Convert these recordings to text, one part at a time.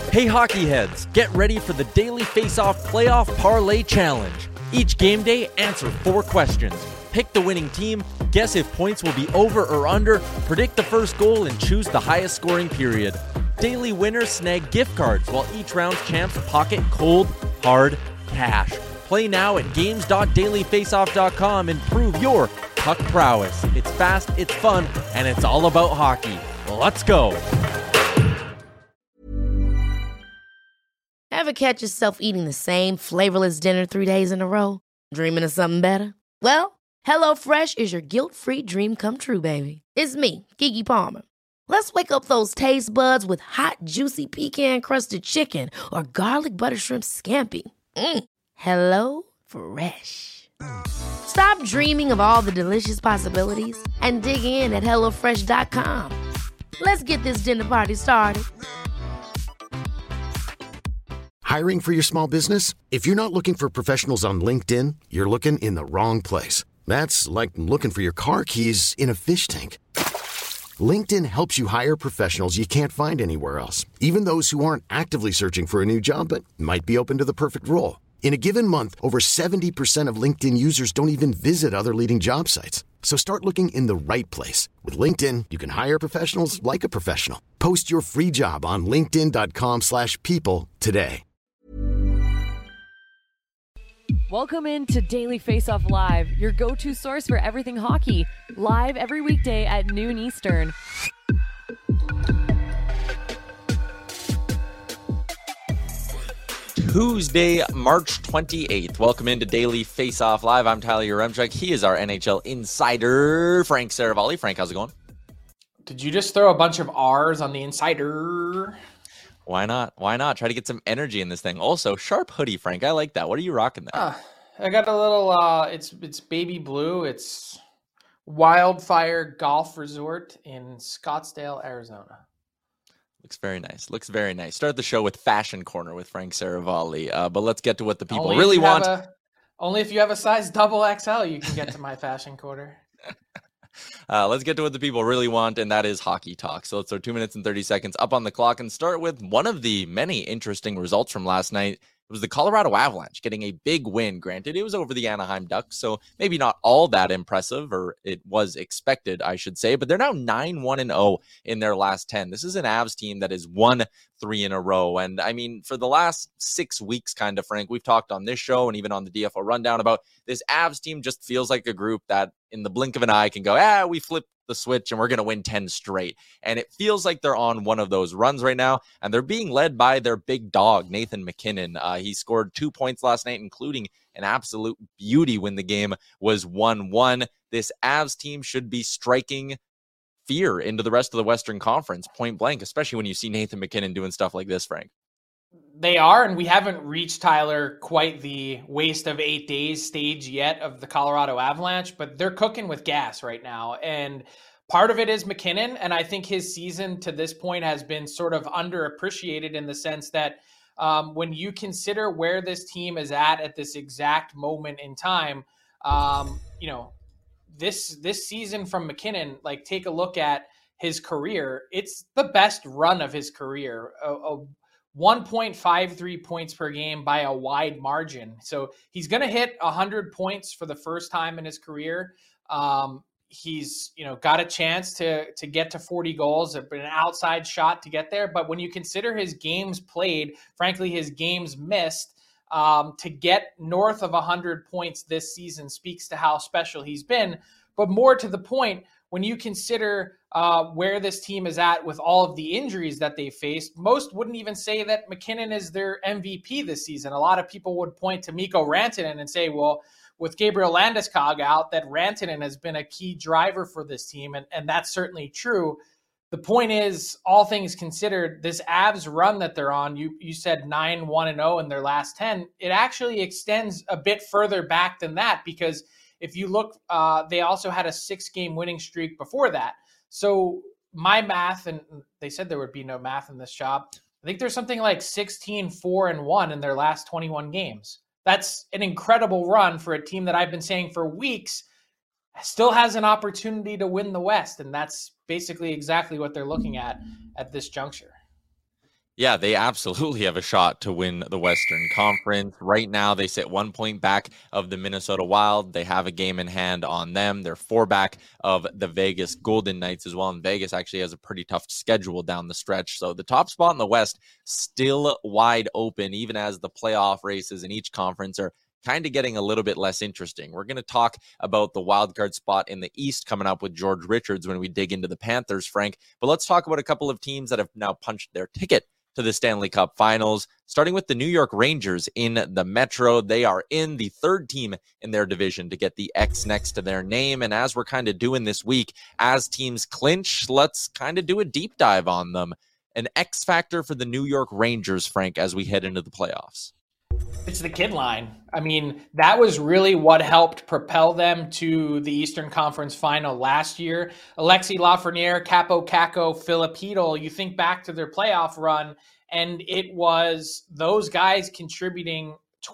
Hey hockey heads, get ready for the Daily Face-Off Playoff Parlay Challenge. Each game day, answer 4 questions. Pick the winning team, guess if points will be over or under, predict the first goal, and choose the highest scoring period. Daily winners snag gift cards, while each round's champs pocket cold, hard cash. Play now at games.dailyfaceoff.com and prove your puck prowess. It's fast, it's fun, and it's all about hockey. Let's go! Ever catch yourself eating the same flavorless dinner 3 days in a row? Dreaming of something better? Well, HelloFresh is your guilt-free dream come true, baby. It's me, Keke Palmer. Let's wake up those taste buds with hot, juicy pecan-crusted chicken or garlic butter shrimp scampi. Hello Fresh. Stop dreaming of all the delicious possibilities and dig in at HelloFresh.com. Let's get this dinner party started. Hiring for your small business? If you're not looking for professionals on LinkedIn, you're looking in the wrong place. That's like looking for your car keys in a fish tank. LinkedIn helps you hire professionals you can't find anywhere else, even those who aren't actively searching for a new job but might be open to the perfect role. In a given month, over 70% of LinkedIn users don't even visit other leading job sites. So start looking in the right place. With LinkedIn, you can hire professionals like a professional. Post your free job on linkedin.com/people today. Welcome into Daily Face-Off Live, your go-to source for everything hockey. Live every weekday at noon Eastern. Tuesday, March 28th. Welcome into Daily Face-Off Live. I'm Tyler Yaremchuk. He is our NHL insider, Frank Saravalli. Frank, how's it going? Did you just throw a bunch of R's on the insider? Why not? Why not? Try to get some energy in this thing. Also, sharp hoodie, Frank. I like that. What are you rocking there? I got a little, it's baby blue. It's Wildfire Golf Resort in Scottsdale, Arizona. Looks very nice. Looks very nice. Start the show with Fashion Corner with Frank Saravalli. But let's get to what the people Only really want. Only if you have a size XXL, you can get to my Fashion Corner. Let's get to what the people really want, and that is hockey talk. So let's throw 2 minutes and 30 seconds up on the clock and start with one of the many interesting results from last night. It was the Colorado Avalanche getting a big win. Granted, it was over the Anaheim Ducks, so maybe not all that impressive, or it was expected, I should say. But they're now 9-1-0 in their last 10. This is an Avs team that has won 3 in a row. And I mean, for the last 6 weeks, kind of, Frank, we've talked on this show and even on the DFO Rundown about this Avs team just feels like a group that in the blink of an eye can go, we flipped the switch and we're going to win 10 straight. And it feels like they're on one of those runs right now, and they're being led by their big dog, Nathan MacKinnon. He scored 2 points last night, including an absolute beauty when the game was 1-1. This Avs team should be striking fear into the rest of the Western Conference, point blank, especially when you see Nathan MacKinnon doing stuff like this, Frank. They are, and we haven't reached, Tyler, quite the waste of 8 days stage yet of the Colorado Avalanche, but they're cooking with gas right now. And part of it is MacKinnon, and I think his season to this point has been sort of underappreciated in the sense that when you consider where this team is at this exact moment in time, this season from MacKinnon, like, take a look at his career. It's the best run of his career. 1.53 points per game by a wide margin. So he's going to hit 100 points for the first time in his career. He's, got a chance to get to 40 goals, an outside shot to get there. But when you consider his games played, frankly, his games missed, to get north of 100 points this season speaks to how special he's been. But more to the point, when you consider where this team is at with all of the injuries that they faced, most wouldn't even say that MacKinnon is their MVP this season. A lot of people would point to Mikko Rantanen and say, well, with Gabriel Landeskog out, that Rantanen has been a key driver for this team, and that's certainly true. The point is, all things considered, this Avs run that they're on, you said 9-1-0 in their last 10, it actually extends a bit further back than that, because if you look, they also had a 6-game winning streak before that. So my math, and they said there would be no math in this job, I think there's something like 16-4-1 in their last 21 games. That's an incredible run for a team that I've been saying for weeks still has an opportunity to win the West. And that's basically exactly what they're looking at this juncture. Yeah, they absolutely have a shot to win the Western Conference. Right now, they sit 1 point back of the Minnesota Wild. They have a game in hand on them. They're 4 back of the Vegas Golden Knights as well. And Vegas actually has a pretty tough schedule down the stretch. So the top spot in the West still wide open, even as the playoff races in each conference are kind of getting a little bit less interesting. We're going to talk about the wild card spot in the East coming up with George Richards when we dig into the Panthers, Frank. But let's talk about a couple of teams that have now punched their ticket to the Stanley Cup Finals, starting with the New York Rangers in the Metro. They are in the third team in their division to get the X next to their name. And as we're kind of doing this week, as teams clinch, let's kind of do a deep dive on them. An X factor for the New York Rangers, Frank, as we head into the playoffs. It's the kid line. I mean, that was really what helped propel them to the Eastern Conference Final last year. Alexis Lafreniere, Capo Caco, Filip Chytil, you think back to their playoff run, and it was those guys contributing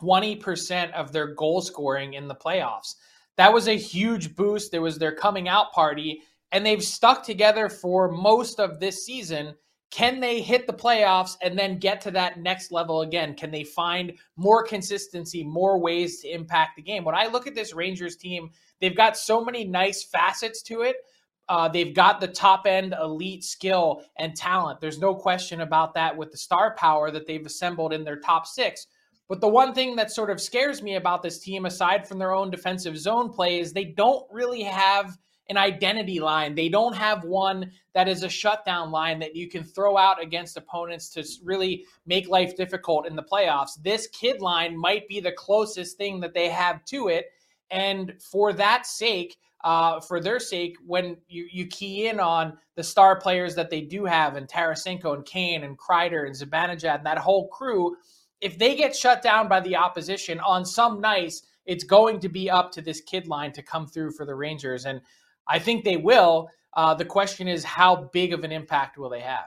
20% of their goal scoring in the playoffs. That was a huge boost. It was their coming out party, and they've stuck together for most of this season. Can they hit the playoffs and then get to that next level again? Can they find more consistency, more ways to impact the game? When I look at this Rangers team, they've got so many nice facets to it. They've got the top end elite skill and talent. There's no question about that with the star power that they've assembled in their top six. But the one thing that sort of scares me about this team, aside from their own defensive zone play, is they don't really have an identity line. They don't have one that is a shutdown line that you can throw out against opponents to really make life difficult in the playoffs. This kid line might be the closest thing that they have to it. And for that sake, for their sake, when you key in on the star players that they do have, and Tarasenko and Kane and Kreider and Zibanejad and that whole crew, if they get shut down by the opposition on some nights, it's going to be up to this kid line to come through for the Rangers. And I think they will. The question is, how big of an impact will they have?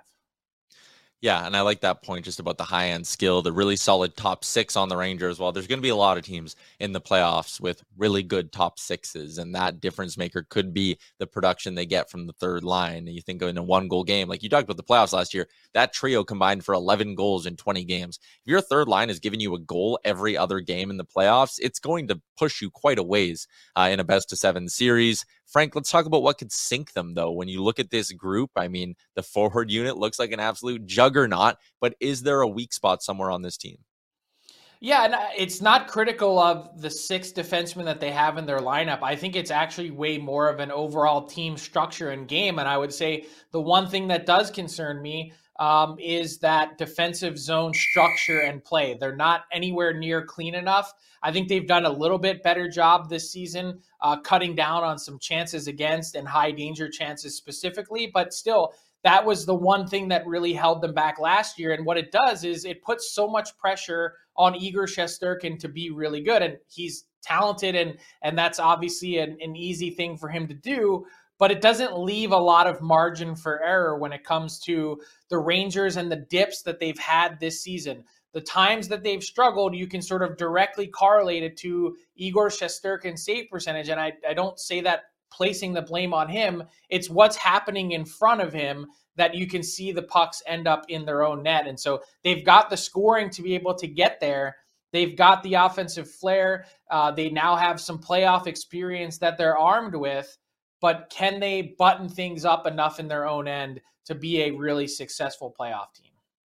Yeah, and I like that point just about the high-end skill, the really solid top six on the Rangers. Well, there's going to be a lot of teams in the playoffs with really good top sixes, and that difference maker could be the production they get from the third line. And you think in a one-goal game, like you talked about the playoffs last year, that trio combined for 11 goals in 20 games. If your third line is giving you a goal every other game in the playoffs, it's going to push you quite a ways in a best-of-7 series. Frank, let's talk about what could sink them, though. When you look at this group, I mean, the forward unit looks like an absolute juggernaut, but is there a weak spot somewhere on this team? Yeah, and it's not critical of the 6 defensemen that they have in their lineup. I think it's actually way more of an overall team structure and game. And I would say the one thing that does concern me is that defensive zone structure and play. They're not anywhere near clean enough. I think they've done a little bit better job this season, cutting down on some chances against and high danger chances specifically, but still, that was the one thing that really held them back last year. And what it does is it puts so much pressure on Igor Shesterkin to be really good. And he's talented, and that's obviously an easy thing for him to do, but it doesn't leave a lot of margin for error when it comes to the Rangers and the dips that they've had this season. The times that they've struggled, you can sort of directly correlate it to Igor Shesterkin's save percentage. And I don't say that placing the blame on him. It's what's happening in front of him that you can see the pucks end up in their own net. And so they've got the scoring to be able to get there. They've got the offensive flair. They now have some playoff experience that they're armed with, but can they button things up enough in their own end to be a really successful playoff team?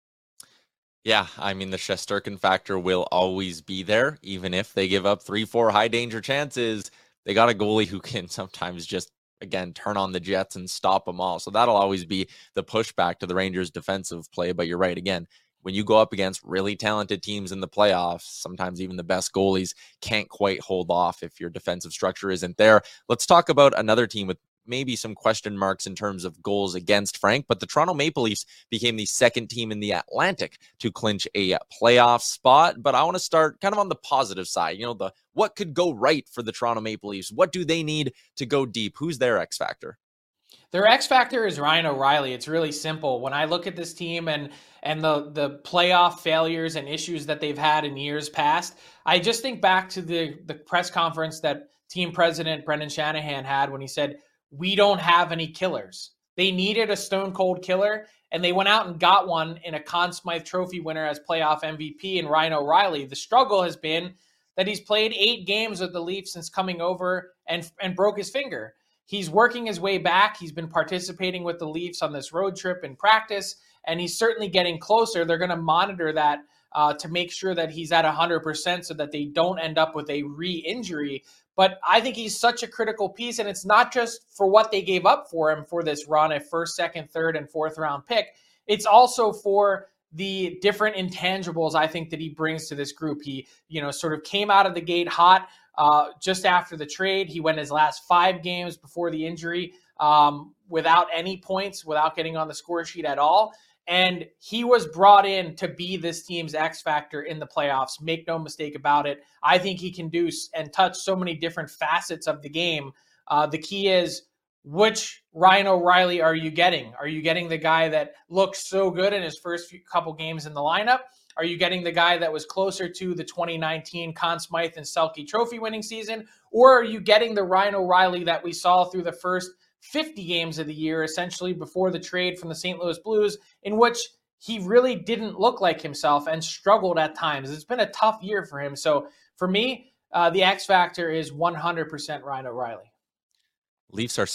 Yeah, I mean, the Shesterkin factor will always be there, even if they give up 3-4 high danger chances. They got a goalie who can sometimes just, again, turn on the jets and stop them all. So that'll always be the pushback to the Rangers' defensive play. But you're right, again, when you go up against really talented teams in the playoffs, sometimes even the best goalies can't quite hold off if your defensive structure isn't there. Let's talk about another team with maybe some question marks in terms of goals against, Frank, but the Toronto Maple Leafs became the second team in the Atlantic to clinch a playoff spot. But I want to start kind of on the positive side. You know, what could go right for the Toronto Maple Leafs? What do they need to go deep? Who's their X factor? Their X factor is Ryan O'Reilly. It's really simple. When I look at this team and the playoff failures and issues that they've had in years past, I just think back to the press conference that team president Brendan Shanahan had when he said, "We don't have any killers." They needed a stone cold killer, and they went out and got one in a Conn Smythe Trophy winner as playoff MVP in Ryan O'Reilly. The struggle has been that he's played 8 games with the Leafs since coming over and broke his finger. He's working his way back. He's been participating with the Leafs on this road trip in practice, and he's certainly getting closer. They're going to monitor that to make sure that he's at 100% so that they don't end up with a re-injury. But I think he's such a critical piece, and it's not just for what they gave up for him for this run, a first, second, third, and fourth round pick. It's also for the different intangibles I think that he brings to this group. He, sort of came out of the gate hot just after the trade. He went his last 5 games before the injury without any points, without getting on the score sheet at all. And he was brought in to be this team's X factor in the playoffs. Make no mistake about it. I think he can do and touch so many different facets of the game. The key is, which Ryan O'Reilly are you getting? Are you getting the guy that looked so good in his first couple games in the lineup? Are you getting the guy that was closer to the 2019 Conn Smythe and Selke Trophy winning season? Or are you getting the Ryan O'Reilly that we saw through the first 50 games of the year, essentially before the trade from the St. Louis Blues, in which he really didn't look like himself and struggled at times? It's been a tough year for him. So for me, the X factor is 100% Ryan O'Reilly. Leafs are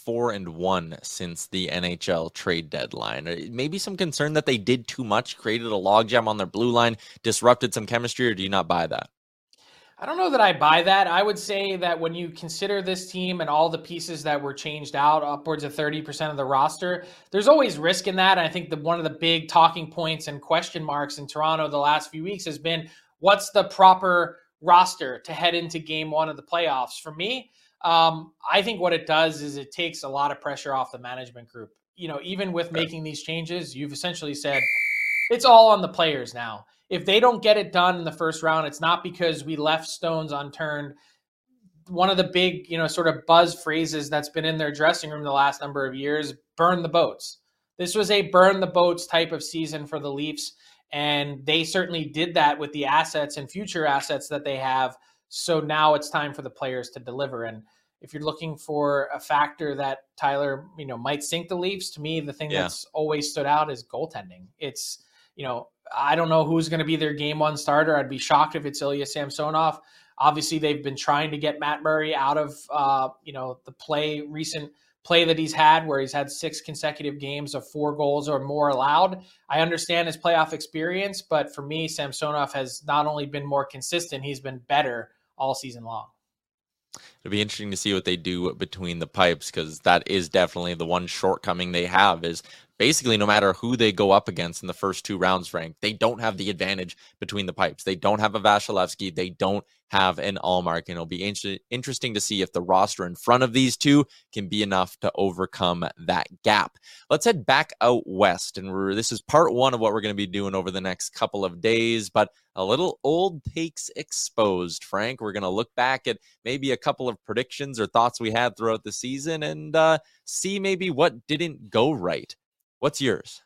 6-4-1 since the NHL trade deadline. Maybe some concern that they did too much, created a logjam on their blue line, disrupted some chemistry, or do you not buy that? I don't know that I buy that. I would say that when you consider this team and all the pieces that were changed out, upwards of 30% of the roster, there's always risk in that. And I think one of the big talking points and question marks in Toronto the last few weeks has been, what's the proper roster to head into game 1 of the playoffs? For me, I think what it does is it takes a lot of pressure off the management group. Even with making these changes, you've essentially said it's all on the players now. If they don't get it done in the first round, it's not because we left stones unturned. One of the big, sort of buzz phrases that's been in their dressing room the last number of years, burn the boats. This was a burn the boats type of season for the Leafs, and they certainly did that with the assets and future assets that they have. So now it's time for the players to deliver. And if you're looking for a factor that Tyler, might sink the Leafs, to me, the thing that's always stood out is goaltending. It's, I don't know who's going to be their game 1 starter. I'd be shocked if it's Ilya Samsonov. Obviously, they've been trying to get Matt Murray out of, the recent play that he's had, where he's had 6 consecutive games of 4 goals or more allowed. I understand his playoff experience, but for me, Samsonov has not only been more consistent, he's been better all season long. It'll be interesting to see what they do between the pipes, because that is definitely the one shortcoming they have, is basically no matter who they go up against in the first 2 rounds, Frank, they don't have the advantage between the pipes. They don't have a Vasilevsky. They don't have an Ullmark. And it'll be interesting to see if the roster in front of these two can be enough to overcome that gap. Let's head back out west. And this is part 1 of what we're going to be doing over the next couple of days, but a little old takes exposed, Frank. We're going to look back at maybe a couple of predictions or thoughts we had throughout the season and see maybe what didn't go right. What's yours?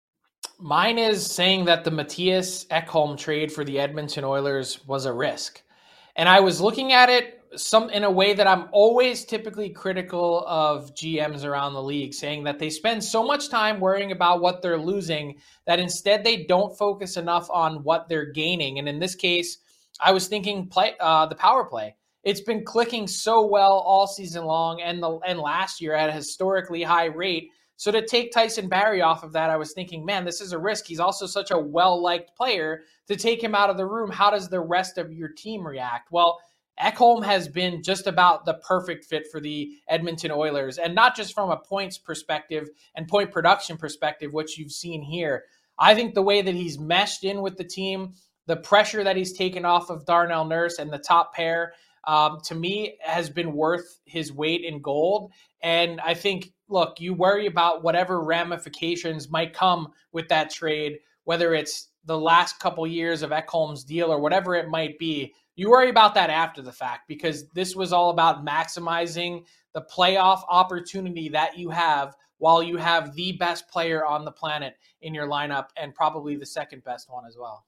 Mine is saying that the Mattias Ekholm trade for the Edmonton Oilers was a risk. And I was looking at it in a way that I'm always typically critical of GMs around the league, saying that they spend so much time worrying about what they're losing that instead they don't focus enough on what they're gaining. And in this case, I was thinking the power play. It's been clicking so well all season long and last year at a historically high rate. So to take Tyson Barrie off of that, I was thinking, man, this is a risk. He's also such a well-liked player. To take him out of the room, how does the rest of your team react? Well, Ekholm has been just about the perfect fit for the Edmonton Oilers, and not just from a points perspective and point production perspective, which you've seen here. I think the way that he's meshed in with the team, the pressure that he's taken off of Darnell Nurse and the top pair, to me, has been worth his weight in gold. And I think, look, you worry about whatever ramifications might come with that trade, whether it's the last couple years of Ekholm's deal or whatever it might be. You worry about that after the fact, because this was all about maximizing the playoff opportunity that you have while you have the best player on the planet in your lineup, and probably the second best one as well.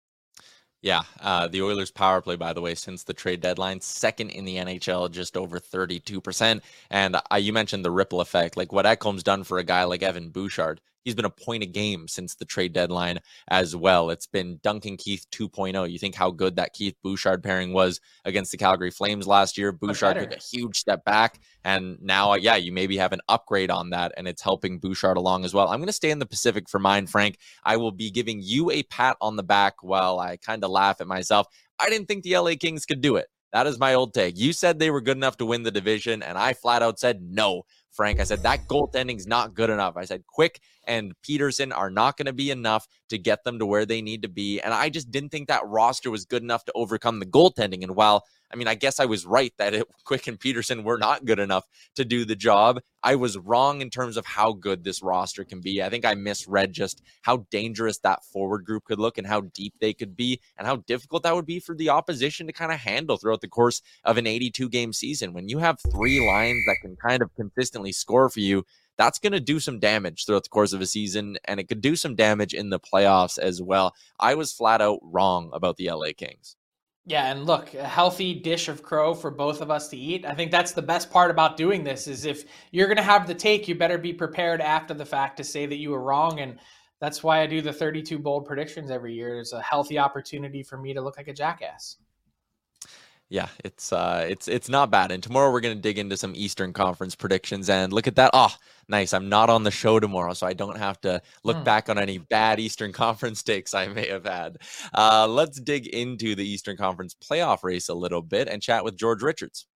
Yeah, the Oilers' power play, by the way, since the trade deadline, second in the NHL, just over 32%. And you mentioned the ripple effect, like what Ekholm's done for a guy like Evan Bouchard. he's been a point a game since the trade deadline as well. It's been Duncan Keith 2.0. You think how good that Keith Bouchard pairing was against the Calgary Flames last year. Bouchard took a huge step back, and now, you maybe have an upgrade on that, and it's helping Bouchard along as well. I'm going to stay in the Pacific for mine, Frank. I will be giving you a pat on the back while I kind of laugh at myself. I didn't think the LA Kings could do it. That is my old take. You said they were good enough to win the division, and I flat out said no, Frank. I said that goaltending's not good enough. I said Quick and Peterson are not going to be enough to get them to where they need to be, and I just didn't think that roster was good enough to overcome the goaltending. And while, I guess I was right that Quick and Peterson were not good enough to do the job, I was wrong in terms of how good this roster can be. I think I misread just how dangerous that forward group could look and how deep they could be and how difficult that would be for the opposition to kind of handle throughout the course of an 82-game season. When you have three lines that can kind of consistently score for you, that's going to do some damage throughout the course of a season, and it could do some damage in the playoffs as well. I was flat out wrong about the LA Kings. Yeah, and look, a healthy dish of crow for both of us to eat. I think that's the best part about doing this, is if you're going to have the take, you better be prepared after the fact to say that you were wrong. And that's why I do the 32 bold predictions every year. There's a healthy opportunity for me to look like a jackass. Yeah, it's not bad. And tomorrow we're going to dig into some Eastern Conference predictions, and look at that. Oh, nice. I'm not on the show tomorrow, so I don't have to look back on any bad Eastern Conference takes I may have had. Let's dig into the Eastern Conference playoff race a little bit and chat with George Richards.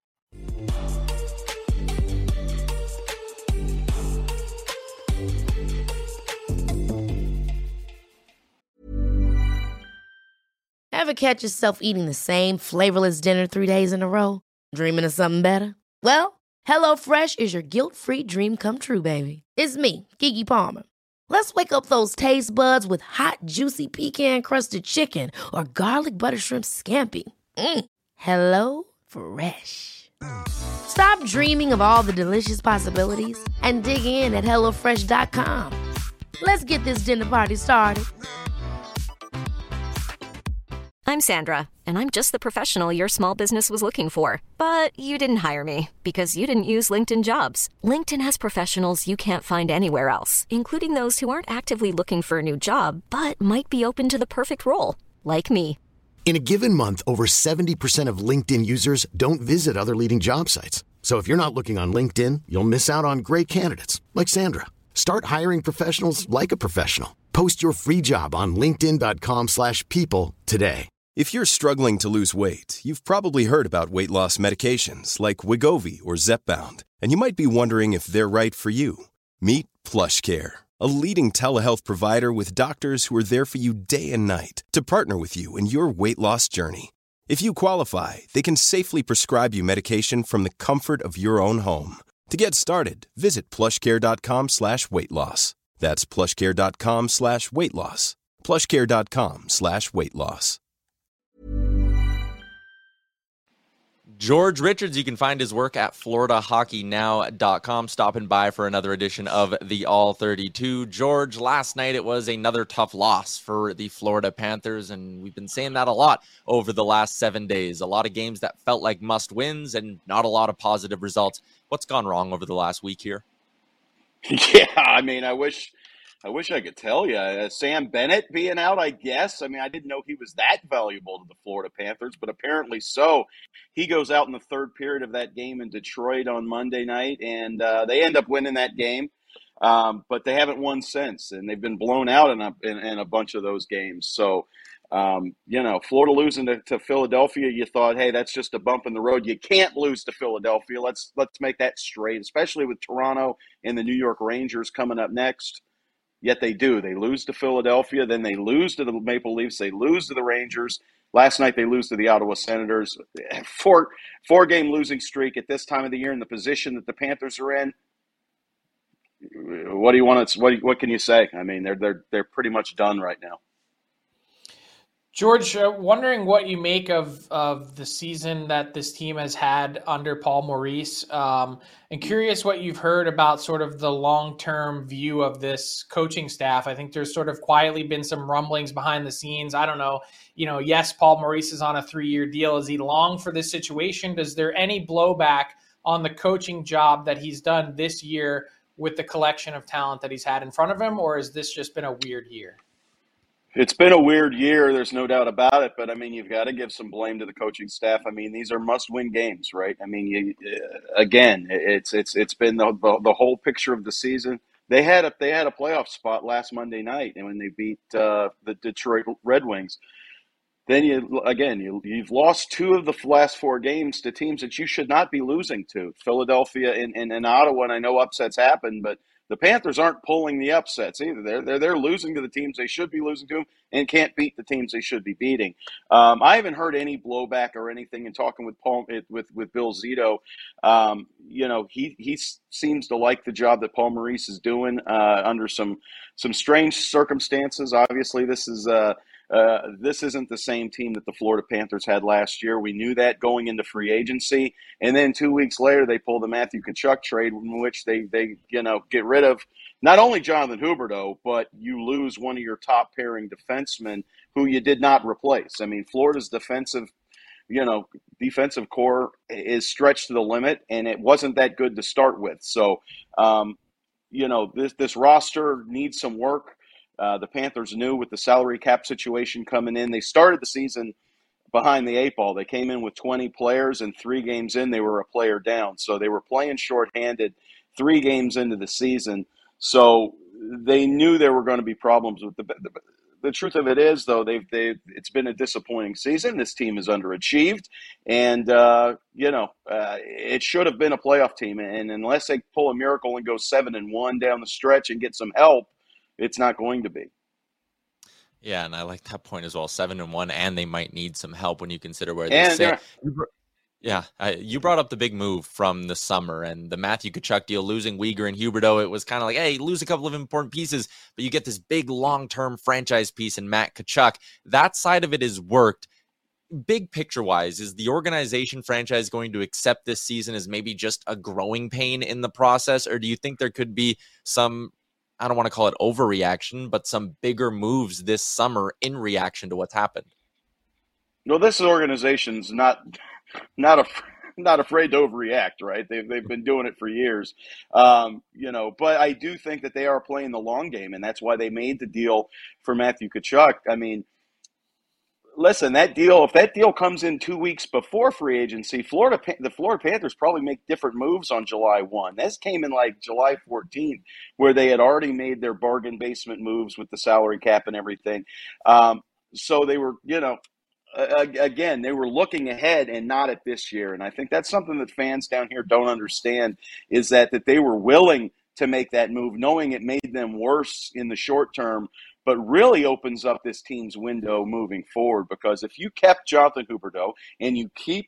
Ever catch yourself eating the same flavorless dinner 3 days in a row? Dreaming of something better? Well, HelloFresh is your guilt-free dream come true, baby. It's me, Keke Palmer. Let's wake up those taste buds with hot, juicy pecan-crusted chicken or garlic butter shrimp scampi. Hello Fresh. Stop dreaming of all the delicious possibilities and dig in at HelloFresh.com. Let's get this dinner party started. I'm Sandra, and I'm just the professional your small business was looking for. But you didn't hire me because you didn't use LinkedIn Jobs. LinkedIn has professionals you can't find anywhere else, including those who aren't actively looking for a new job, but might be open to the perfect role, like me. In a given month, over 70% of LinkedIn users don't visit other leading job sites. So if you're not looking on LinkedIn, you'll miss out on great candidates like Sandra. Start hiring professionals like a professional. Post your free job on linkedin.com/people today. If you're struggling to lose weight, you've probably heard about weight loss medications like Wegovy or Zepbound, and you might be wondering if they're right for you. Meet PlushCare, a leading telehealth provider with doctors who are there for you day and night to partner with you in your weight loss journey. If you qualify, they can safely prescribe you medication from the comfort of your own home. To get started, visit plushcare.com/weightloss. That's plushcare.com/weightloss. plushcare.com/weightloss. George Richards, you can find his work at floridahockeynow.com. Stopping by for another edition of the All 32. George, last night it was another tough loss for the Florida Panthers, and we've been saying that a lot over the last 7 days. A lot of games that felt like must-wins and not a lot of positive results. What's gone wrong over the last week here? Yeah, I wish I could tell you. Sam Bennett being out, I guess. I didn't know he was that valuable to the Florida Panthers, but apparently so. He goes out in the third period of that game in Detroit on Monday night, and they end up winning that game. But they haven't won since, and they've been blown out in a bunch of those games. So, Florida losing to Philadelphia, you thought, hey, that's just a bump in the road. You can't lose to Philadelphia. Let's make that straight, especially with Toronto and the New York Rangers coming up next. Yet they do. They lose to Philadelphia, then they lose to the Maple Leafs, they lose to the Rangers. Last night they lose to the Ottawa Senators. Four-game losing streak at this time of the year in the position that the Panthers are in. What do you want to? What can you say? They're pretty much done right now. George, wondering what you make of the season that this team has had under Paul Maurice, and curious what you've heard about sort of the long-term view of this coaching staff. I think there's sort of quietly been some rumblings behind the scenes. I don't know, yes, Paul Maurice is on a 3-year deal. Is he long for this situation? Is there any blowback on the coaching job that he's done this year with the collection of talent that he's had in front of him, or has this just been a weird year? It's been a weird year. There's no doubt about it. But I mean, you've got to give some blame to the coaching staff. I mean, these are must-win games, right? I mean, it's been the whole picture of the season. They had a playoff spot last Monday night, and when they beat the Detroit Red Wings. Then you've lost 2 of the last 4 games to teams that you should not be losing to. Philadelphia and Ottawa, and I know upsets happen, but the Panthers aren't pulling the upsets either. They're losing to the teams they should be losing to and can't beat the teams they should be beating. I haven't heard any blowback or anything in talking with Bill Zito. He seems to like the job that Paul Maurice is doing under some strange circumstances. Obviously, this isn't the same team that the Florida Panthers had last year. We knew that going into free agency. And then 2 weeks later, they pulled the Matthew Tkachuk trade in which they get rid of not only Jonathan Huberdeau, but you lose one of your top pairing defensemen who you did not replace. I mean, Florida's defensive core is stretched to the limit, and it wasn't that good to start with. So, this roster needs some work. The Panthers knew with the salary cap situation coming in. They started the season behind the 8 ball. They came in with 20 players, and 3 games in, they were a player down. So they were playing shorthanded 3 games into the season. So they knew there were going to be problems with the truth of it is, though, it's been a disappointing season. This team is underachieved, and it should have been a playoff team. And unless they pull a miracle and go 7-1 down the stretch and get some help, it's not going to be. Yeah, and I like that point as well. 7-1, and they might need some help when you consider where they sit. Yeah, you brought up the big move from the summer and the Matthew Tkachuk deal, losing Weegar and Huberdeau. It was kind of like, hey, lose a couple of important pieces, but you get this big long-term franchise piece in Matt Tkachuk. That side of it has worked. Big picture-wise, is the organization franchise going to accept this season as maybe just a growing pain in the process, or do you think there could be some, I don't want to call it overreaction, but some bigger moves this summer in reaction to what's happened? No, this organization's not afraid to overreact, right? They've been doing it for years, but I do think that they are playing the long game, and that's why they made the deal for Matthew Tkachuk. I mean, listen, if that deal comes in 2 weeks before free agency, the Florida Panthers probably make different moves on July 1. This came in like July 14th, where they had already made their bargain basement moves with the salary cap and everything. So they were, again, they were looking ahead and not at this year. And I think that's something that fans down here don't understand, is that they were willing to make that move, knowing it made them worse in the short term, but really opens up this team's window moving forward. Because if you kept Jonathan Huberdeau and you keep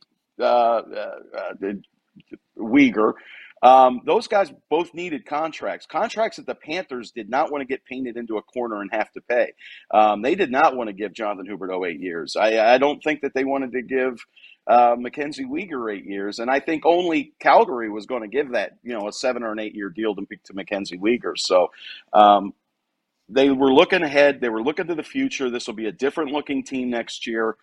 Weegar, those guys both needed contracts that the Panthers did not want to get painted into a corner and have to pay. They did not want to give Jonathan Huberdeau 8 years. I don't think that they wanted to give Mackenzie Weegar 8 years, and I think only Calgary was going to give that, a 7 or an 8 year deal to Mackenzie Weegar. So they were looking ahead. They were looking to the future. This will be a different looking team next year,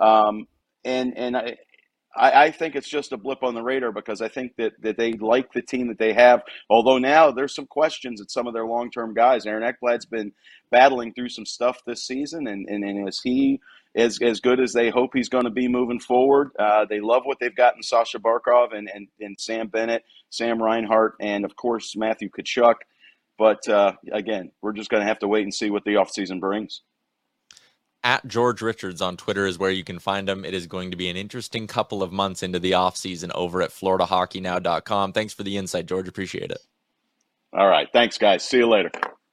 I think it's just a blip on the radar, because I think that they like the team that they have, although now there's some questions at some of their long-term guys. Aaron Ekblad's been battling through some stuff this season, and is he as good as they hope he's going to be moving forward? They love what they've got in Sasha Barkov and Sam Bennett, Sam Reinhart, and, of course, Matthew Tkachuk. But, again, we're just going to have to wait and see what the offseason brings. At George Richards on Twitter is where you can find him. It is going to be an interesting couple of months into the offseason over at FloridaHockeyNow.com. Thanks for the insight, George. Appreciate it. All right. Thanks, guys. See you later.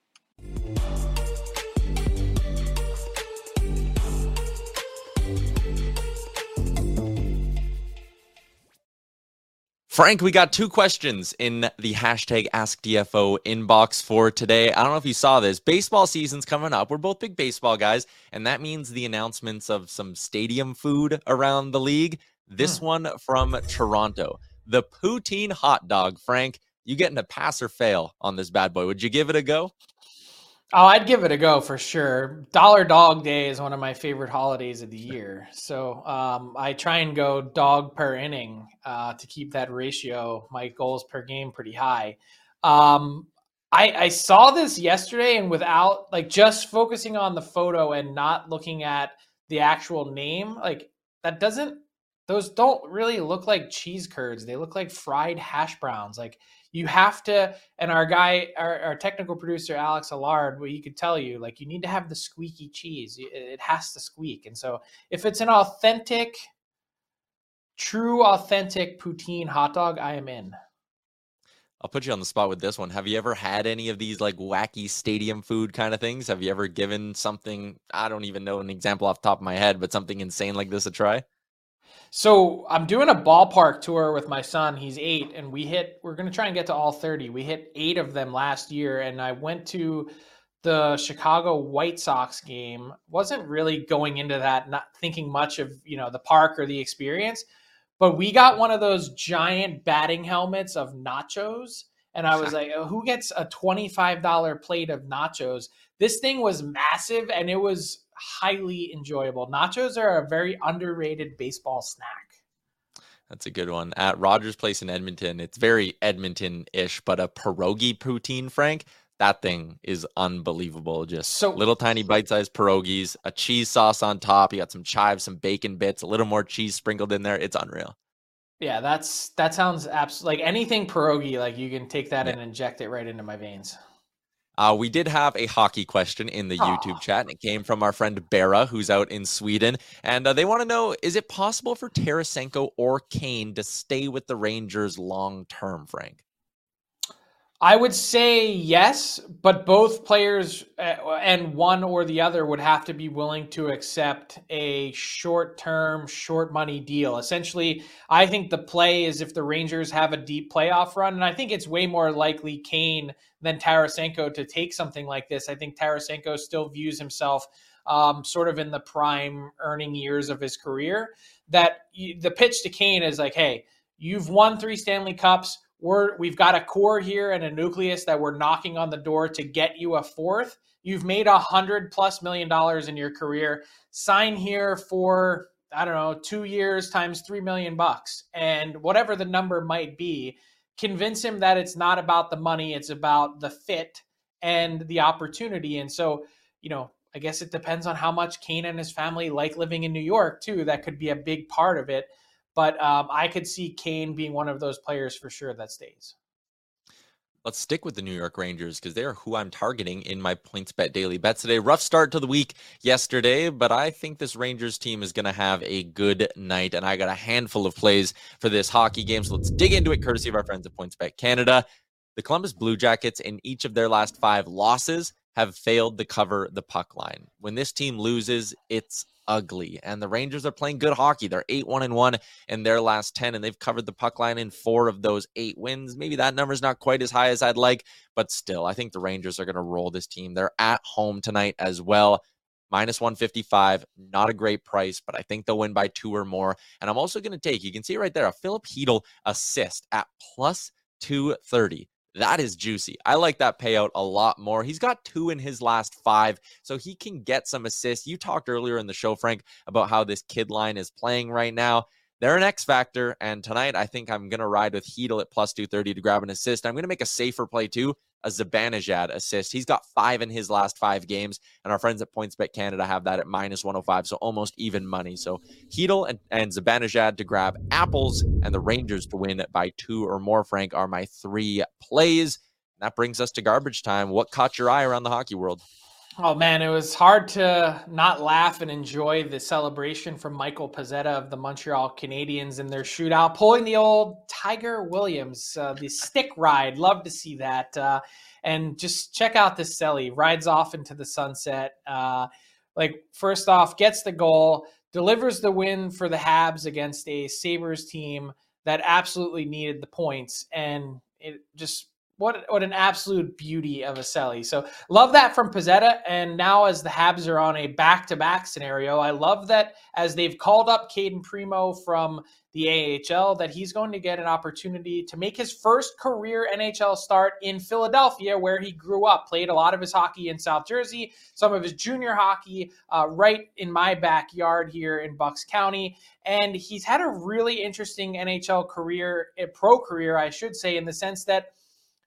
Frank, we got 2 questions in the hashtag AskDFO inbox for today. I don't know if you saw this. Baseball season's coming up. We're both big baseball guys, and that means the announcements of some stadium food around the league. This one from Toronto. The poutine hot dog. Frank, you getting a pass or fail on this bad boy? Would you give it a go? Oh, I'd give it a go for sure. Dollar Dog Day is one of my favorite holidays of the year. So I try and go dog per inning to keep that ratio, my goals per game, pretty high. I saw this yesterday, and without like just focusing on the photo and not looking at the actual name, like those don't really look like cheese curds. They look like fried hash browns. Like you have to, and our technical producer, Alex Allard, what he could tell you, like you need to have the squeaky cheese. It has to squeak. And so if it's an true authentic poutine hot dog, I am in. I'll put you on the spot with this one. Have you ever had any of these like wacky stadium food kind of things? Have you ever given something, I don't even know an example off the top of my head, but something insane like this a try? So I'm doing a ballpark tour with my son. He's 8, and we're going to try and get to all 30. We hit 8 of them last year, and I went to the Chicago White Sox game. Wasn't really going into that, not thinking much of, the park or the experience, but we got one of those giant batting helmets of nachos. And I was like, who gets a $25 plate of nachos? This thing was massive, and it was highly enjoyable. Nachos are a very underrated baseball snack. That's a good one. At Rogers Place in Edmonton, it's very Edmonton-ish, but a pierogi poutine, Frank, that thing is unbelievable. Just little tiny bite-sized pierogies, a cheese sauce on top. You got some chives, some bacon bits, a little more cheese sprinkled in there. It's unreal. Yeah, that sounds absolutely like anything pierogi. Like you can take that and inject it right into my veins. We did have a hockey question in the YouTube chat, and it came from our friend Bera, who's out in Sweden. And they want to know, is it possible for Tarasenko or Kane to stay with the Rangers long-term, Frank? I would say yes, but both players and one or the other would have to be willing to accept a short-term, short money deal. Essentially, I think the play is if the Rangers have a deep playoff run, and I think it's way more likely Kane than Tarasenko to take something like this. I think Tarasenko still views himself sort of in the prime earning years of his career. That the pitch to Kane is like, hey, you've won 3 Stanley Cups. We've got a core here and a nucleus that we're knocking on the door to get you a 4th. You've made $100+ million in your career. Sign here for, I don't know, 2 years times $3 million. And whatever the number might be, convince him that it's not about the money. It's about the fit and the opportunity. And so, I guess it depends on how much Kane and his family like living in New York too. That could be a big part of it. But I could see Kane being one of those players for sure that stays. Let's stick with the New York Rangers because they are who I'm targeting in my PointsBet daily bets today. Rough start to the week yesterday, but I think this Rangers team is going to have a good night, and I got a handful of plays for this hockey game. So let's dig into it, courtesy of our friends at PointsBet Canada. The Columbus Blue Jackets, in each of their last 5 losses, have failed to cover the puck line. When this team loses, it's ugly, and the Rangers are playing good hockey. They're 8-1-1 in their last 10, and they've covered the puck line in 4 of those 8 wins. Maybe that number's not quite as high as I'd like, but still, I think the Rangers are going to roll this team. They're at home tonight as well. -155, not a great price, but I think they'll win by 2 or more. And I'm also going to take, you can see right there, a Philip Hedl assist at +230. That is juicy. I like that payout a lot more. He's got 2 in his last 5, so he can get some assists. You talked earlier in the show, Frank, about how this kid line is playing right now. They're an X factor, and tonight I think I'm going to ride with Hedl at +230 to grab an assist. I'm going to make a safer play too, a Zibanejad assist. He's got 5 in his last 5 games, and our friends at PointsBet Canada have that at -105, so almost even money. So Hedl and Zibanejad to grab apples, and the Rangers to win by 2 or more, Frank, are my 3 plays. And that brings us to garbage time. What caught your eye around the hockey world? Oh, man, it was hard to not laugh and enjoy the celebration from Michael Pezzetta of the Montreal Canadiens in their shootout, pulling the old Tiger Williams, the stick ride. Love to see that. And just check out this celly. Rides off into the sunset. First off, gets the goal, delivers the win for the Habs against a Sabres team that absolutely needed the points. And it just... What an absolute beauty of a celly. So love that from Pezzetta. And now as the Habs are on a back-to-back scenario, I love that as they've called up Caden Primo from the AHL, that he's going to get an opportunity to make his first career NHL start in Philadelphia, where he grew up, played a lot of his hockey in South Jersey, some of his junior hockey right in my backyard here in Bucks County. And he's had a really interesting NHL career, a pro career, I should say, in the sense that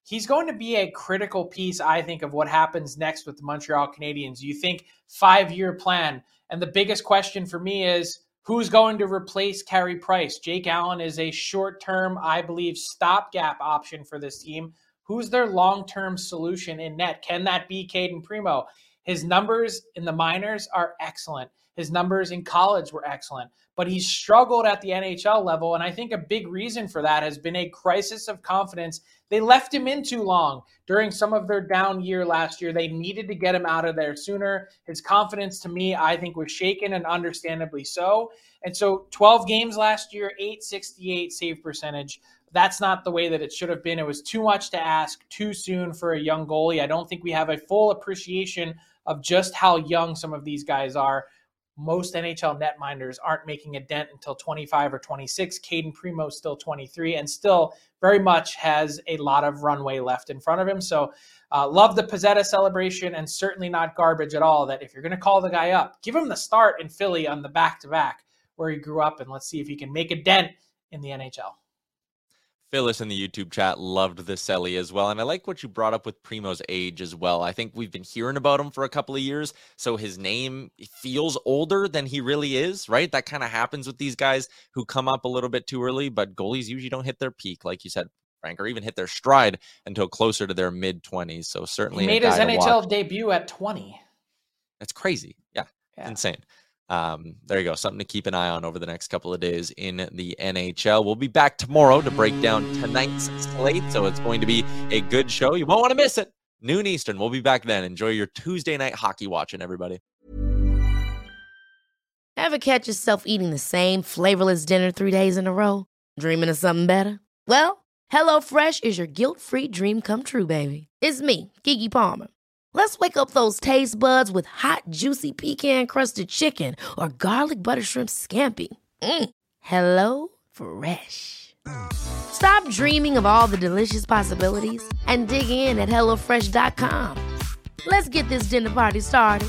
he's going to be a critical piece, I think, of what happens next with the Montreal Canadiens. You think 5-year plan. And the biggest question for me is, who's going to replace Carey Price? Jake Allen is a short-term, I believe, stopgap option for this team. Who's their long-term solution in net? Can that be Cayden Primeau? His numbers in the minors are excellent. His numbers in college were excellent, but he's struggled at the NHL level. And I think a big reason for that has been a crisis of confidence. They left him in too long during some of their down year last year. They needed to get him out of there sooner. His confidence, to me, I think was shaken, and understandably so. And so 12 games last year, .868 save percentage. That's not the way that it should have been. It was too much to ask too soon for a young goalie. I don't think we have a full appreciation of just how young some of these guys are. Most NHL netminders aren't making a dent until 25 or 26. Cayden Primeau is still 23 and still very much has a lot of runway left in front of him. So love the Pezzetta celebration, and certainly not garbage at all that if you're going to call the guy up, give him the start in Philly on the back-to-back where he grew up, and let's see if he can make a dent in the NHL. Phyllis in the YouTube chat loved the Selly as well. And I like what you brought up with Primeau's age as well. I think we've been hearing about him for a couple of years, so his name feels older than he really is, right? That kind of happens with these guys who come up a little bit too early, but goalies usually don't hit their peak, like you said, Frank, or even hit their stride until closer to their mid-20s. So certainly he made his NHL debut at 20. That's crazy. Yeah. Insane. There you go. Something to keep an eye on over the next couple of days in the NHL. We'll be back tomorrow to break down tonight's slate, so it's going to be a good show. You won't want to miss it. Noon Eastern. We'll be back then. Enjoy your Tuesday night hockey watching, everybody. Ever catch yourself eating the same flavorless dinner 3 days in a row? Dreaming of something better? Well, HelloFresh is your guilt-free dream come true, baby. It's me, Keke Palmer. Let's wake up those taste buds with hot, juicy pecan-crusted chicken or garlic butter shrimp scampi. Hello Fresh. Stop dreaming of all the delicious possibilities and dig in at HelloFresh.com. Let's get this dinner party started.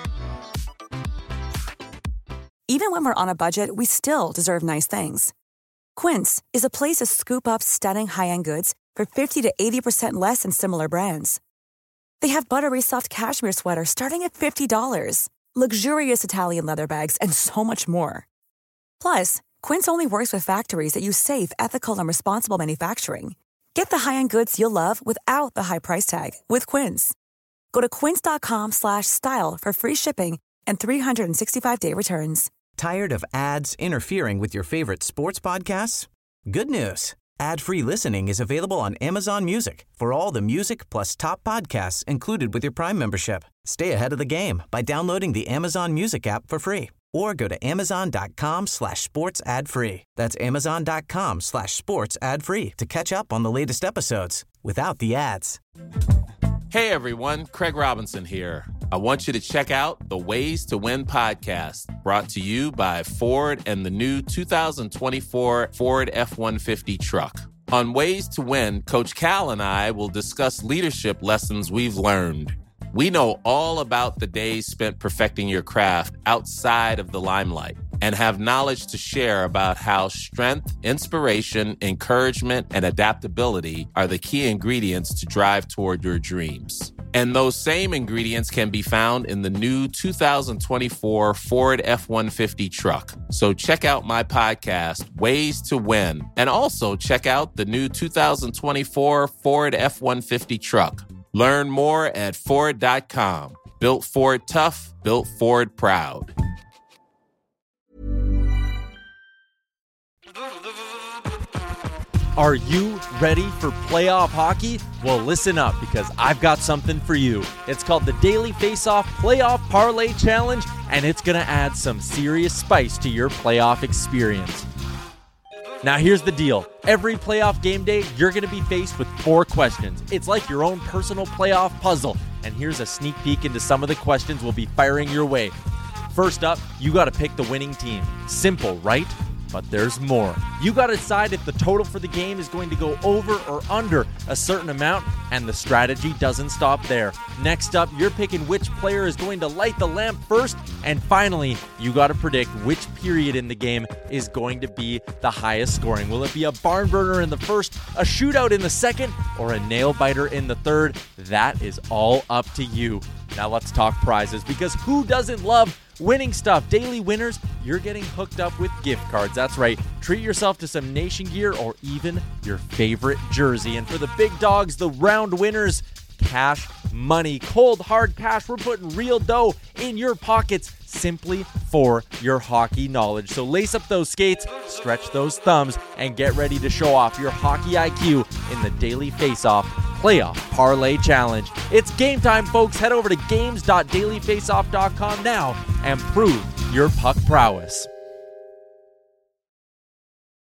Even when we're on a budget, we still deserve nice things. Quince is a place to scoop up stunning high-end goods for 50 to 80% less than similar brands. They have buttery soft cashmere sweaters starting at $50, luxurious Italian leather bags, and so much more. Plus, Quince only works with factories that use safe, ethical, and responsible manufacturing. Get the high-end goods you'll love without the high price tag with Quince. Go to quince.com/style for free shipping and 365-day returns. Tired of ads interfering with your favorite sports podcasts? Good news. Ad-free listening is available on Amazon Music for all the music plus top podcasts included with your Prime membership. Stay ahead of the game by downloading the Amazon Music app for free or go to amazon.com/sports ad free. That's amazon.com/sports ad free to catch up on the latest episodes without the ads. Hey everyone, Craig Robinson here. I want you to check out the Ways to Win podcast, brought to you by Ford and the new 2024 Ford F-150 truck. On Ways to Win, Coach Cal and I will discuss leadership lessons we've learned. We know all about the days spent perfecting your craft outside of the limelight and have knowledge to share about how strength, inspiration, encouragement, and adaptability are the key ingredients to drive toward your dreams. And those same ingredients can be found in the new 2024 Ford F-150 truck. So check out my podcast, Ways to Win, and also check out the new 2024 Ford F-150 truck. Learn more at Ford.com. Built Ford tough, built Ford proud. Are you ready for playoff hockey? Well, listen up, because I've got something for you. It's called the Daily Faceoff Playoff Parlay Challenge, and it's going to add some serious spice to your playoff experience. Now, here's the deal. Every playoff game day, you're going to be faced with 4 questions. It's like your own personal playoff puzzle, and here's a sneak peek into some of the questions we'll be firing your way. First up, you got to pick the winning team. Simple, right? But there's more. You got to decide if the total for the game is going to go over or under a certain amount, and the strategy doesn't stop there. Next up, you're picking which player is going to light the lamp first, and finally, you got to predict which period in the game is going to be the highest scoring. Will it be a barn burner in the first, a shootout in the second, or a nail-biter in the third? That is all up to you. Now let's talk prizes, because who doesn't love winning stuff? Daily winners, you're getting hooked up with gift cards. That's right. Treat yourself to some Nation gear or even your favorite jersey. And for the big dogs, the round winners, cash money, cold hard cash. We're putting real dough in your pockets simply for your hockey knowledge. So lace up those skates, stretch those thumbs, and get ready to show off your hockey IQ in the Daily Faceoff Playoff Parlay Challenge. It's game time, folks. Head over to games.dailyfaceoff.com now and prove your puck prowess.